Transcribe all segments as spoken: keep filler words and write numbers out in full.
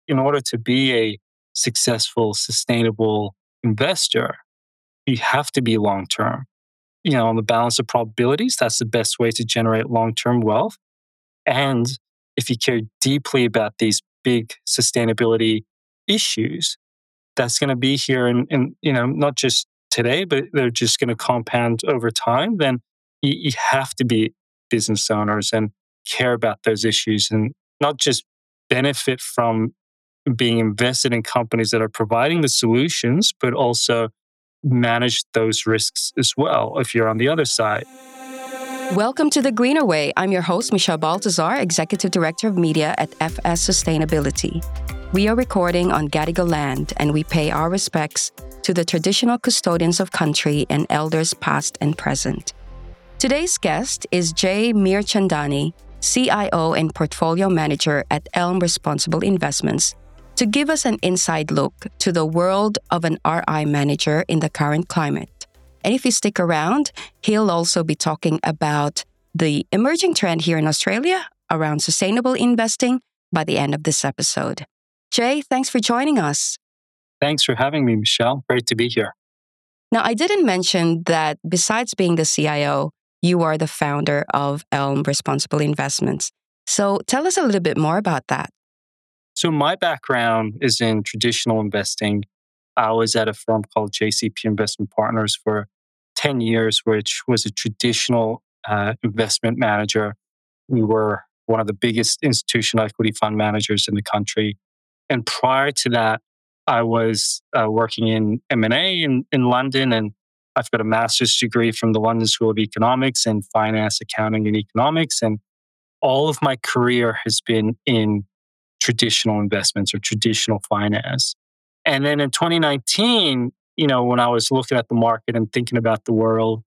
in order to be a successful, sustainable investor, you have to be long term. You know, on the balance of probabilities, that's the best way to generate long term wealth. And if you care deeply about these big sustainability issues, that's going to be here and, and, you know, not just today, but they're just going to compound over time, then you, you have to be business owners and care about those issues and not just benefit from being invested in companies that are providing the solutions, but also manage those risks as well if you're on the other side. Welcome to The Greener Way. I'm your host, Michelle Baltazar, Executive Director of Media at F S Sustainability. We are recording on Gadigal land, and we pay our respects to the traditional custodians of country and elders past and present. Today's guest is Jay Mirchandani, C I O and Portfolio Manager at Elm Responsible Investments, to give us an inside look to the world of an R I manager in the current climate. And if you stick around, he'll also be talking about the emerging trend here in Australia around sustainable investing by the end of this episode. Jay, thanks for joining us. Thanks for having me, Michelle. Great to be here. Now, I didn't mention that besides being the C I O, you are the founder of Elm Responsible Investments. So tell us a little bit more about that. So my background is in traditional investing. I was at a firm called J C P Investment Partners for ten years, which was a traditional uh, investment manager. We were one of the biggest institutional equity fund managers in the country. And prior to that, I was uh, working in M and A in, in London, and I've got a master's degree from the London School of Economics in finance, accounting, and economics. And all of my career has been in traditional investments or traditional finance. And then in twenty nineteen, you know, when I was looking at the market and thinking about the world,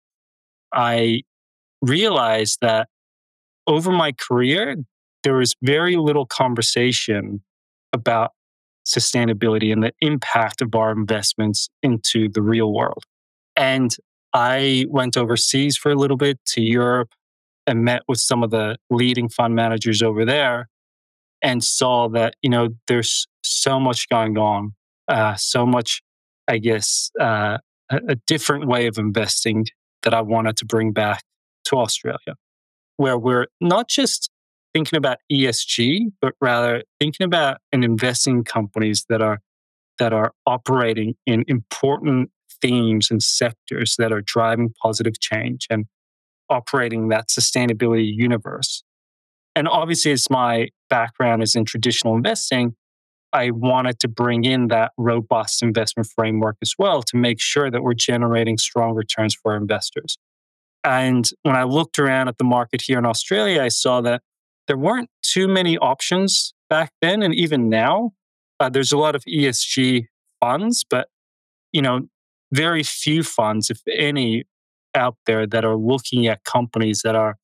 I realized that over my career, there was very little conversation about sustainability and the impact of our investments into the real world. And I went overseas for a little bit to Europe and met with some of the leading fund managers over there and saw that, you know, there's so much going on. Uh, so much, I guess, uh, a, a different way of investing that I wanted to bring back to Australia, where we're not just thinking about E S G, but rather thinking about and investing in companies that are that are operating in important themes and sectors that are driving positive change and operating that sustainability universe. And obviously, as my background is in traditional investing, I wanted to bring in that robust investment framework as well to make sure that we're generating strong returns for our investors. And when I looked around at the market here in Australia, I saw that there weren't too many options back then. And even now, uh, there's a lot of E S G funds, but, you know, very few funds, if any, out there that are looking at companies that are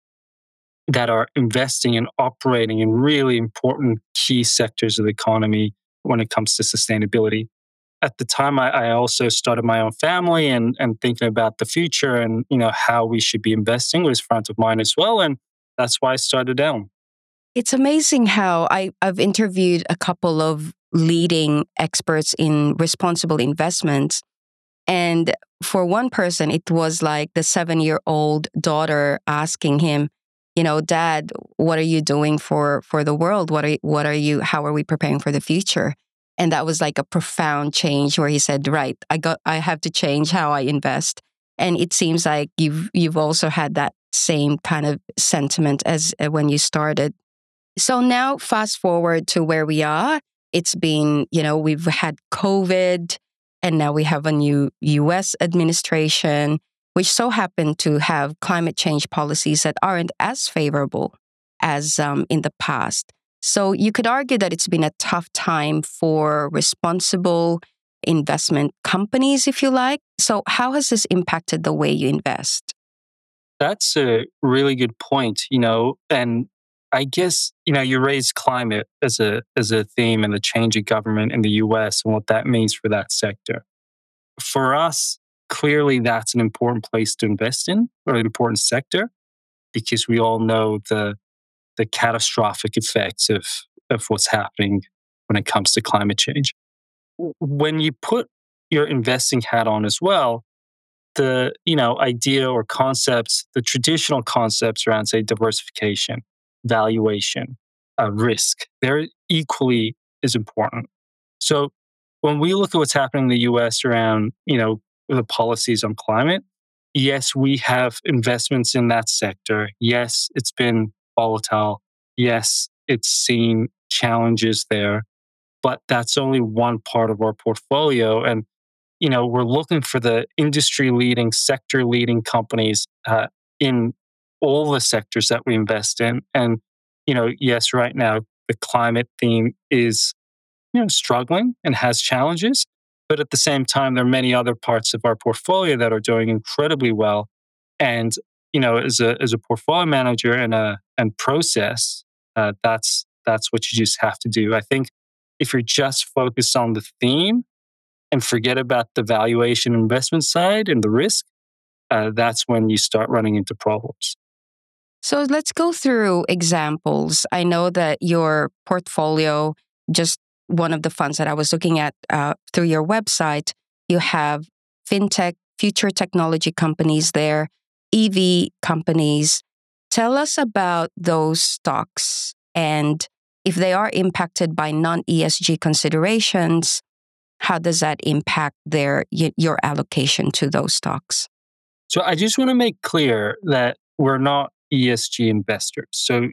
that are investing and operating in really important key sectors of the economy when it comes to sustainability. At the time, I, I also started my own family and, and thinking about the future and, you know, how we should be investing was front of mind as well. And that's why I started Elm. It's amazing how I, I've interviewed a couple of leading experts in responsible investments. And for one person, it was like the seven-year-old daughter asking him, you know, Dad, what are you doing for, for the world? What are, what are you, how are we preparing for the future? And that was like a profound change where he said, right, I got, I have to change how I invest. And it seems like you've, you've also had that same kind of sentiment as uh, when you started. So now fast forward to where we are. It's been, you know, we've had COVID and now we have a new U S administration, which so happen to have climate change policies that aren't as favorable as um, in the past. So you could argue that it's been a tough time for responsible investment companies, if you like. So how has this impacted the way you invest? That's a really good point, you know, and I guess, you know, you raised climate as a as a theme and the change of government in the U S and what that means for that sector. For us, clearly that's an important place to invest in or an important sector because we all know the the catastrophic effects of, of what's happening when it comes to climate change. When you put your investing hat on as well, the you know idea or concepts, the traditional concepts around, say, diversification, valuation, uh, risk, they're equally as important. So when we look at what's happening in the U S around you know the policies on climate, yes, we have investments in that sector. Yes, it's been volatile. Yes, it's seen challenges there, but that's only one part of our portfolio. And you know, we're looking for the industry leading, sector leading companies uh, in all the sectors that we invest in. And, you know, yes, right now the climate theme is, you know, struggling and has challenges. But at the same time, there are many other parts of our portfolio that are doing incredibly well. And, you know, as a as a portfolio manager and a and process, uh, that's that's what you just have to do. I think if you're just focused on the theme and forget about the valuation investment side and the risk, uh, that's when you start running into problems. So let's go through examples. I know that your portfolio, just one of the funds that I was looking at uh, through your website, you have fintech, future technology companies there, E V companies. Tell us about those stocks and if they are impacted by non E S G considerations, how does that impact their y- your allocation to those stocks? So I just want to make clear that we're not E S G investors. So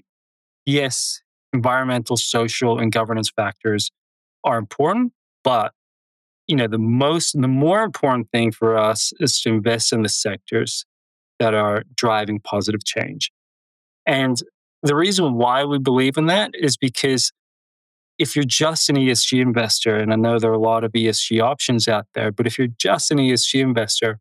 yes, environmental, social, and governance factors are important, but you know the most, the more important thing for us is to invest in the sectors that are driving positive change. And the reason why we believe in that is because if you're just an E S G investor, and I know there are a lot of E S G options out there, but if you're just an E S G investor,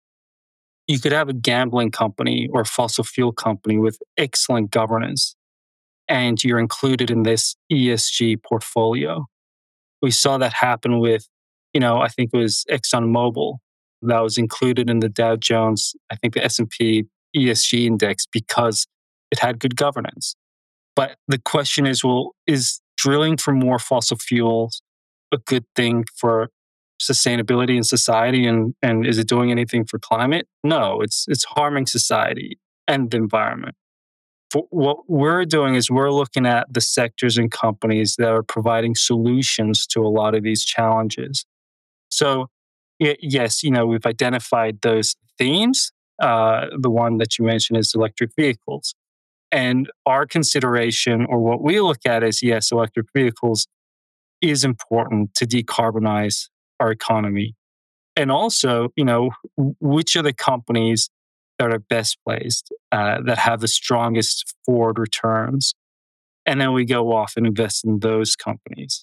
you could have a gambling company or a fossil fuel company with excellent governance, and you're included in this E S G portfolio. We saw that happen with, you know, I think it was ExxonMobil that was included in the Dow Jones, I think the S and P E S G index because it had good governance. But the question is, well, is drilling for more fossil fuels a good thing for sustainability in society, and, and is it doing anything for climate? No, it's it's harming society and the environment. For what we're doing is we're looking at the sectors and companies that are providing solutions to a lot of these challenges. So, y- yes, you know, we've identified those themes. Uh, the one that you mentioned is electric vehicles. And our consideration, or what we look at, is yes, electric vehicles is important to decarbonize our economy. And also, you know, which are the companies that are best placed, uh, that have the strongest forward returns? And then we go off and invest in those companies.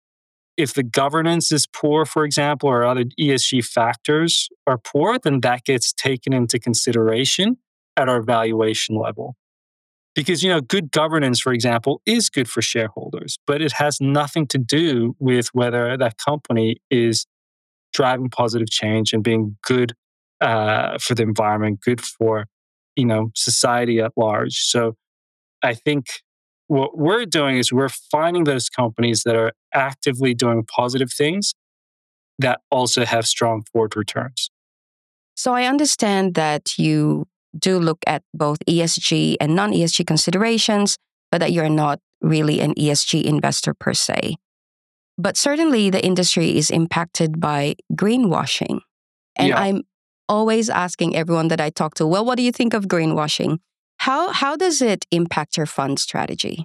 If the governance is poor, for example, or other E S G factors are poor, then that gets taken into consideration at our valuation level. Because, you know, good governance, for example, is good for shareholders, but it has nothing to do with whether that company is driving positive change and being good uh, for the environment, good for, you know, society at large. So I think what we're doing is we're finding those companies that are actively doing positive things that also have strong forward returns. So I understand that you do look at both E S G and non E S G considerations, but that you're not really an E S G investor per se. But certainly the industry is impacted by greenwashing. And Yeah. I'm always asking everyone that I talk to, well, what do you think of greenwashing? How, how does it impact your fund strategy?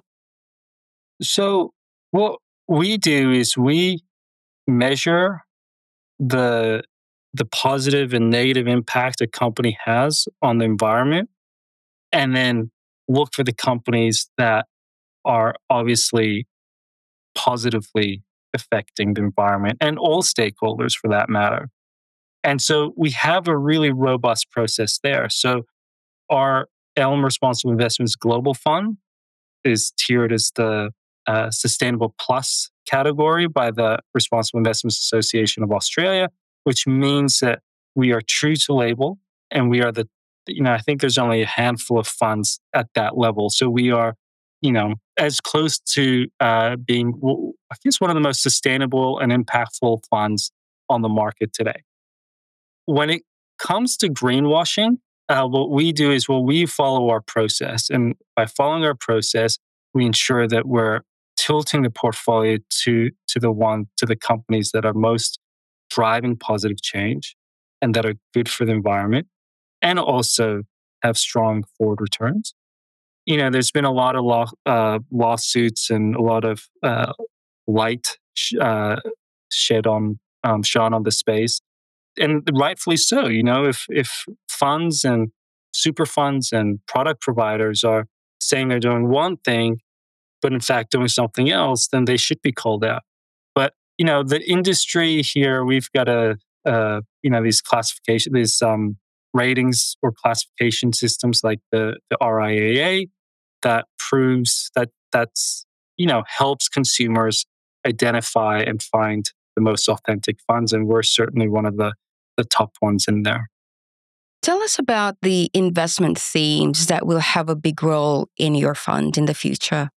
So what we do is we measure the the positive and negative impact a company has on the environment, and then look for the companies that are obviously positively affecting the environment and all stakeholders for that matter. And so we have a really robust process there. So our Elm Responsible Investments Global Fund is tiered as the uh, Sustainable Plus category by the Responsible Investments Association of Australia, which means that we are true to label, and we are the, you know, I think there's only a handful of funds at that level. So we are, you know, as close to uh, being, well, I guess, one of the most sustainable and impactful funds on the market today. When it comes to greenwashing, uh, what we do is, well, we follow our process. And by following our process, we ensure that we're tilting the portfolio to, to the one, to the companies that are most driving positive change and that are good for the environment and also have strong forward returns. You know, there's been a lot of law, uh, lawsuits and a lot of uh, light sh- uh, shed on um, shone on the space, and rightfully so. You know, if if funds and super funds and product providers are saying they're doing one thing, but in fact doing something else, then they should be called out. But you know, the industry here, we've got a uh, you know these classification, these um, ratings or classification systems like the the R I A A that proves that that's you know helps consumers identify and find the most authentic funds, and we're certainly one of the the top ones in there. Tell us about the investment themes that will have a big role in your fund in the future.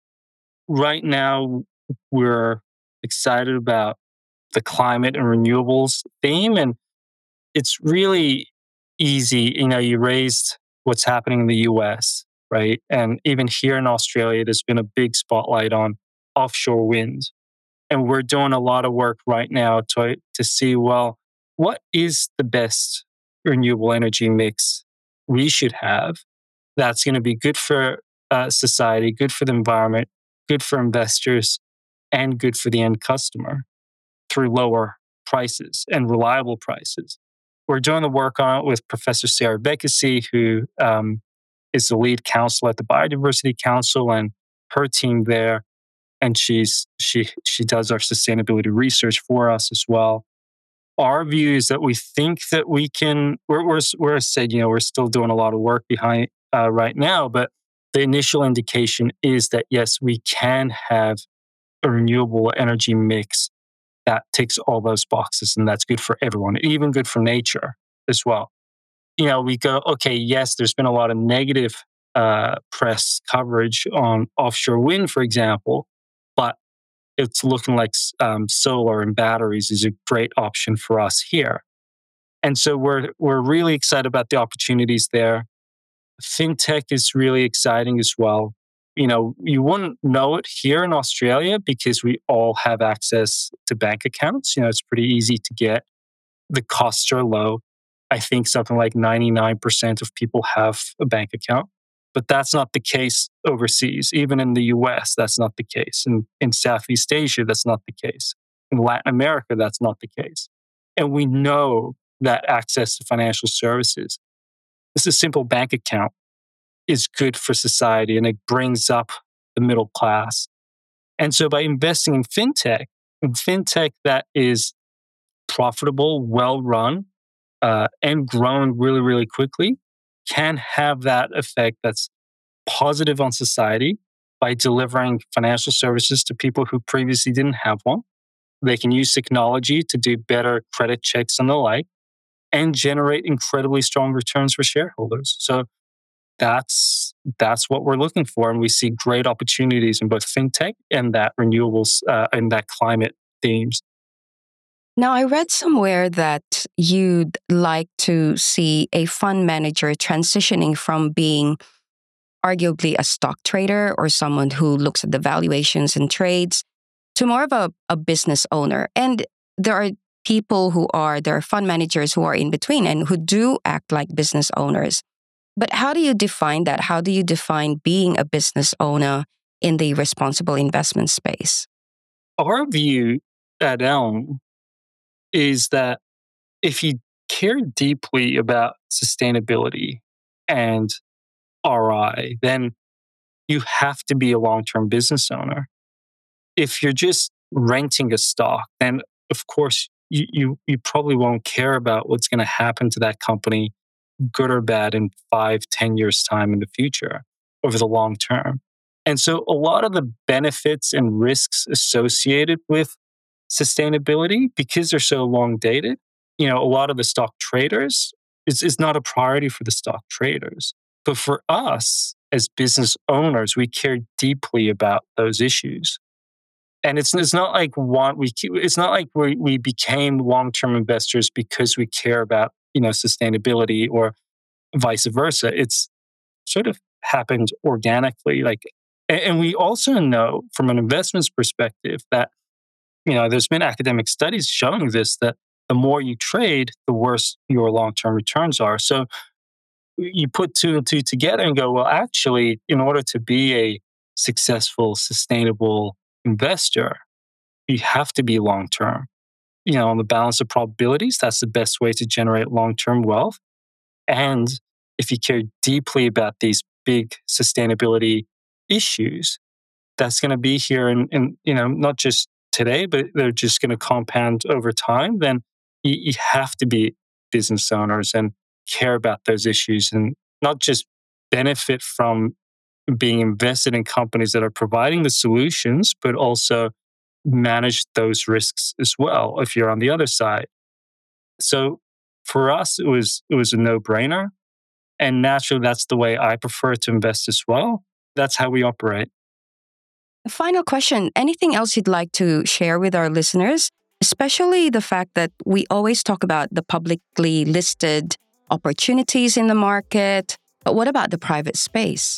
Right now, we're excited about the climate and renewables theme, and it's really easy. You know, you raised what's happening in the U S, right? And even here in Australia, there's been a big spotlight on offshore wind. And we're doing a lot of work right now to, to see, well, what is the best renewable energy mix we should have that's going to be good for uh, society, good for the environment, good for investors, and good for the end customer through lower prices and reliable prices. We're doing the work on it with Professor Sarah Bekesi, who um, is the lead counsel at the Biodiversity Council, and her team there. And she's she she does our sustainability research for us as well. Our view is that we think that we can. We're we're, we're said, you know, we're still doing a lot of work behind uh, right now, but the initial indication is that yes, we can have a renewable energy mix that ticks all those boxes, and that's good for everyone, even good for nature as well. You know, we go, okay, yes, there's been a lot of negative uh, press coverage on offshore wind, for example, but it's looking like um, solar and batteries is a great option for us here. And so we're we're really excited about the opportunities there. Fintech is really exciting as well. You know, you wouldn't know it here in Australia because we all have access to bank accounts. You know, it's pretty easy to get. The costs are low. I think something like ninety-nine percent of people have a bank account. But that's not the case overseas. Even in the U S, that's not the case. In, in Southeast Asia, that's not the case. In Latin America, that's not the case. And we know that access to financial services, this is a simple bank account, is good for society and it brings up the middle class. And so by investing in fintech, in fintech that is profitable, well run, uh, and growing really, really quickly, can have that effect that's positive on society by delivering financial services to people who previously didn't have one. They can use technology to do better credit checks and the like, and generate incredibly strong returns for shareholders. So that's that's what we're looking for, and we see great opportunities in both fintech and that renewables uh, and that climate themes. Now, I read somewhere that you'd like to see a fund manager transitioning from being arguably a stock trader or someone who looks at the valuations and trades to more of a, a business owner. And there are people who are, there are fund managers who are in between and who do act like business owners. But how do you define that? How do you define being a business owner in the responsible investment space? Our view at Elm is that if you care deeply about sustainability and R I, then you have to be a long-term business owner. If you're just renting a stock, then of course you you, you probably won't care about what's going to happen to that company, good or bad, in five, ten years' time in the future over the long term. And so a lot of the benefits and risks associated with sustainability, because they're so long dated, you know, a lot of the stock traders, it's, it's not a priority for the stock traders. But for us as business owners, we care deeply about those issues. And it's it's not like one we it's not like we we became long-term investors because we care about, you know, sustainability or vice versa. It's sort of happened organically. Like, and, and we also know from an investments perspective that, you know, there's been academic studies showing this, that the more you trade, the worse your long-term returns are. So you put two and two together and go, well, actually, in order to be a successful, sustainable investor, you have to be long-term. You know, on the balance of probabilities, that's the best way to generate long-term wealth. And if you care deeply about these big sustainability issues, that's going to be here in, in, you know, not just today, but they're just going to compound over time, then you, you have to be business owners and care about those issues and not just benefit from being invested in companies that are providing the solutions, but also manage those risks as well if you're on the other side. So for us, it was it was a no-brainer. And naturally, that's the way I prefer to invest as well. That's how we operate. Final question. Anything else you'd like to share with our listeners, especially the fact that we always talk about the publicly listed opportunities in the market, but what about the private space?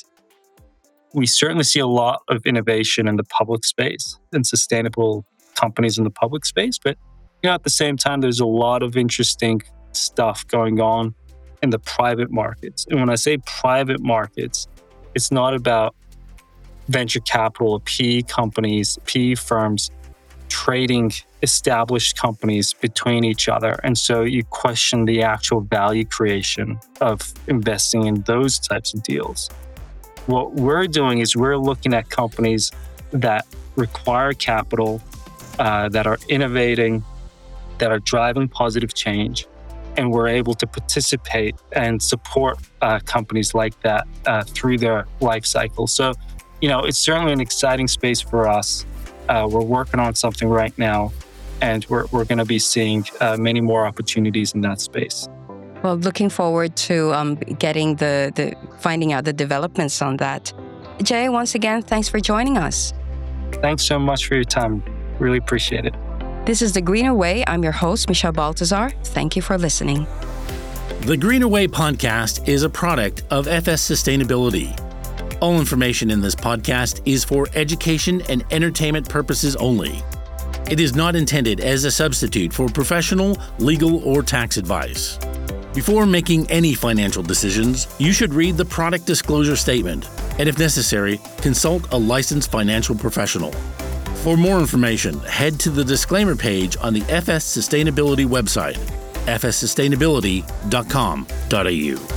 We certainly see a lot of innovation in the public space and sustainable companies in the public space. But, you know, at the same time, there's a lot of interesting stuff going on in the private markets. And when I say private markets, it's not about venture capital, P E companies, P E firms trading established companies between each other. And so you question the actual value creation of investing in those types of deals. What we're doing is we're looking at companies that require capital, uh, that are innovating, that are driving positive change, and we're able to participate and support uh, companies like that uh, through their life cycle. So, you know, it's certainly an exciting space for us. Uh, we're working on something right now, and we're we're going to be seeing uh, many more opportunities in that space. Well, looking forward to um, getting the, the finding out the developments on that. Jay, once again, thanks for joining us. Thanks so much for your time. Really appreciate it. This is The Greener Way. I'm your host, Michelle Baltazar. Thank you for listening. The Greener Way podcast is a product of F S Sustainability. All information in this podcast is for education and entertainment purposes only. It is not intended as a substitute for professional, legal, or tax advice. Before making any financial decisions, you should read the product disclosure statement, and if necessary, consult a licensed financial professional. For more information, head to the disclaimer page on the F S Sustainability website, f s sustainability dot com dot a u.